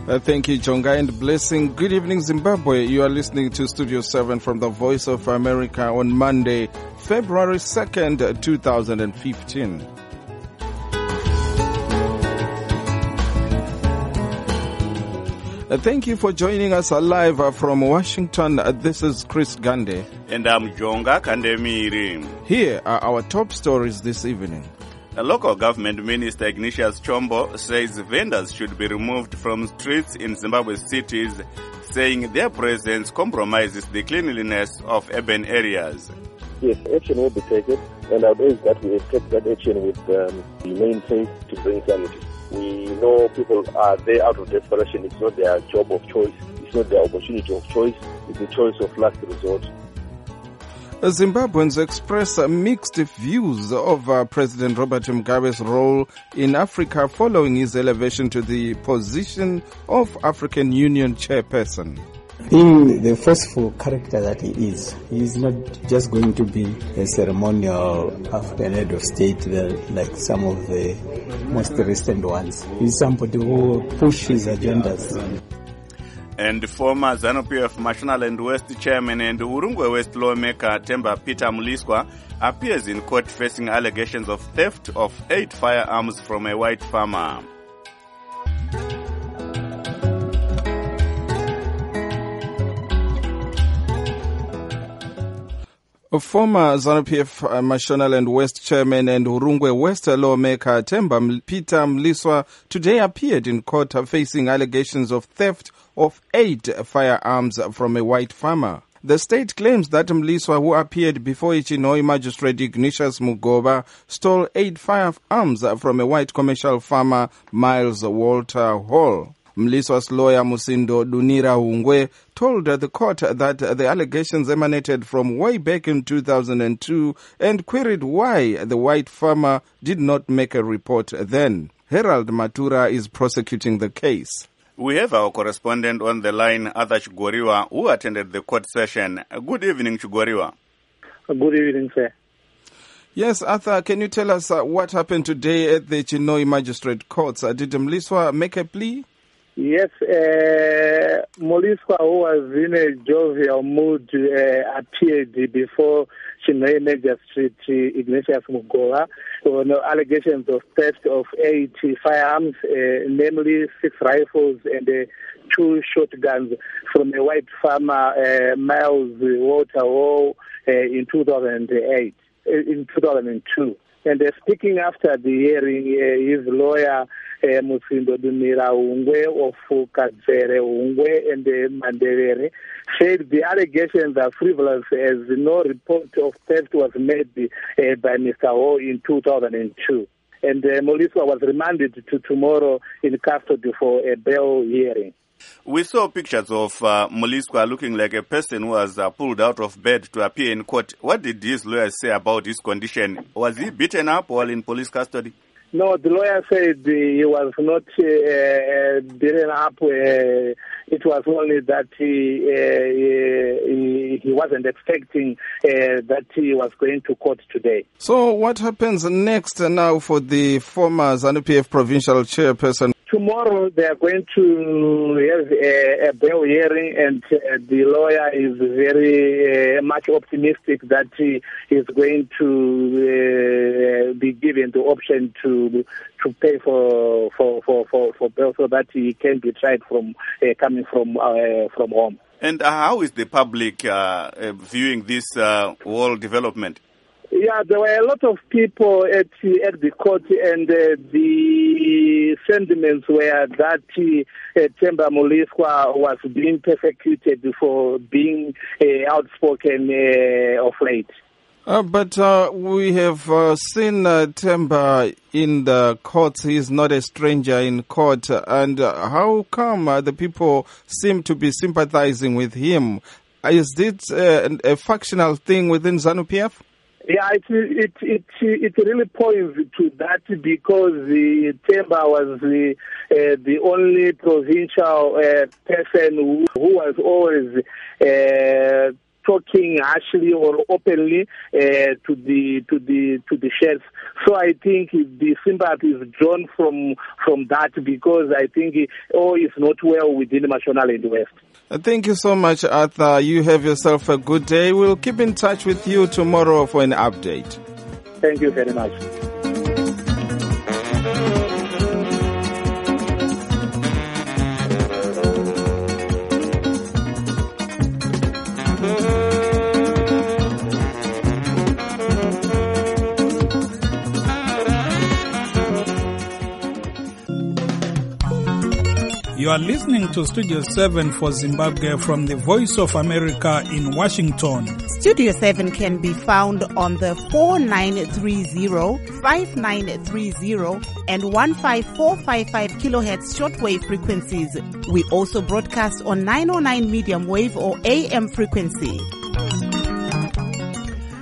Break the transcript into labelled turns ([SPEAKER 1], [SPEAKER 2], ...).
[SPEAKER 1] Thank you, Jonga, and blessing. Good evening, Zimbabwe. You are listening to Studio 7 from the Voice of America on Monday, February 2nd, 2015. Thank you for joining us live from Washington. This is Chris Gande.
[SPEAKER 2] And I'm Jonga Kandemiri.
[SPEAKER 1] Here are our top stories this evening.
[SPEAKER 2] The local government minister Ignatius Chombo says vendors should be removed from streets in Zimbabwe cities, saying their presence compromises the cleanliness of urban areas.
[SPEAKER 3] Yes, action will be taken, and our base that we take that action with the main faith to bring sanity. We know people are there out of desperation. It's not their job of choice. It's not their opportunity of choice. It's the choice of last resort.
[SPEAKER 1] Zimbabweans express mixed views of President Robert Mugabe's role in Africa following his elevation to the position of African Union chairperson.
[SPEAKER 4] Being the forceful character that he is not just going to be a ceremonial African head of state like some of the most recent ones. He's somebody who pushes agendas.
[SPEAKER 2] And former ZANU-PF Mashonaland West chairman and Urungwe West lawmaker Themba Peter Muliswa appears in court facing allegations of theft of 8 firearms from a white farmer.
[SPEAKER 1] Former ZANU-PF Mashonaland West chairman and Urungwe West lawmaker Themba Peter Muliswa today appeared in court facing allegations of theft of 8 firearms from a white farmer. The state claims that Muliswa, who appeared before Ichinoi magistrate Ignatius Mugoba, stole 8 firearms from a white commercial farmer, Miles Walter Hall. Muliswa's lawyer Musindo Dunira Hungwe told the court that the allegations emanated from way back in 2002 and queried why the white farmer did not make a report then. Herald Matura is prosecuting the case.
[SPEAKER 2] We have our correspondent on the line, Arthur Chugoriwa, who attended the court session. Good evening, Chugoriwa.
[SPEAKER 5] Good evening, sir.
[SPEAKER 1] Yes, Arthur, can you tell us what happened today at the Chinoi Magistrate Courts? Did Muliswa make a plea?
[SPEAKER 5] Yes, Muliswa, who was in a jovial mood, appeared before Chinoi Magistrate Ignatius Mugoba on allegations of theft of 8 firearms, namely 6 rifles and 2 shotguns from a white farmer, Miles Walter Hall, in 2002. And speaking after the hearing, his lawyer, Musindo Dunira Hungwe of Kadzere Hungwe and Mandevere, said the allegations are frivolous as no report of theft was made by Mr. Ho in 2002. And Muliswa was remanded to tomorrow in custody for a bail hearing.
[SPEAKER 2] We saw pictures of Muliswa looking like a person who was pulled out of bed to appear in court. What did his lawyer say about his condition? Was he beaten up while in police custody?
[SPEAKER 5] No, the lawyer said he was not beaten up. It was only that he wasn't expecting that he was going to court today.
[SPEAKER 1] So what happens next now for the former ZANU-PF provincial chairperson?
[SPEAKER 5] Tomorrow they are going to have a bail hearing, and the lawyer is very much optimistic that he is going to be given the option to pay for bail so that he can be tried from coming from home.
[SPEAKER 2] And how is the public viewing this whole development?
[SPEAKER 5] Yeah, there were a lot of people at the court, and the sentiments were that Themba Muliswa was being persecuted for being outspoken of late.
[SPEAKER 1] But we have seen Themba in the courts. He is not a stranger in court. And how come the people seem to be sympathizing with him? Is it a factional thing within ZANU-PF?
[SPEAKER 5] Yeah, it really points to that because Themba was the only provincial person who was always talking harshly or openly to the chefs. So I think the sympathy is drawn from that, because I think all is not well within Mashonaland West.
[SPEAKER 1] Thank you so much, Arthur. You have yourself a good day. We'll keep in touch with you tomorrow for an update.
[SPEAKER 5] Thank you very much.
[SPEAKER 6] You are listening to Studio 7 for Zimbabwe from the Voice of America in Washington.
[SPEAKER 7] Studio 7 can be found on the 4930, 5930 and 15455 kilohertz shortwave frequencies. We also broadcast on 909 medium wave or AM frequency.